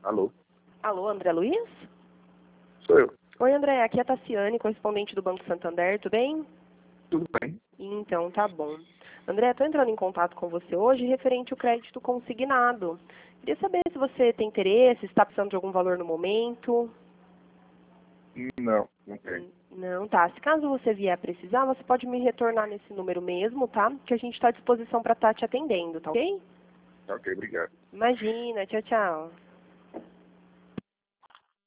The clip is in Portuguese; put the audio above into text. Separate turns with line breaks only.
Alô?
Alô, André Luiz?
Sou eu.
Oi, André, aqui é a Tassiane, correspondente do Banco Santander, tudo bem?
Tudo bem?
Então, tá bom. André, estou entrando em contato com você hoje referente ao crédito consignado. Queria saber se você tem interesse, se está precisando de algum valor no momento.
Não, não tem.
Não, tá. Se caso você vier a precisar, você pode me retornar nesse número mesmo, tá? Que a gente está à disposição para estar te atendendo, tá ok?
Ok, obrigado.
Imagina, tchau, tchau.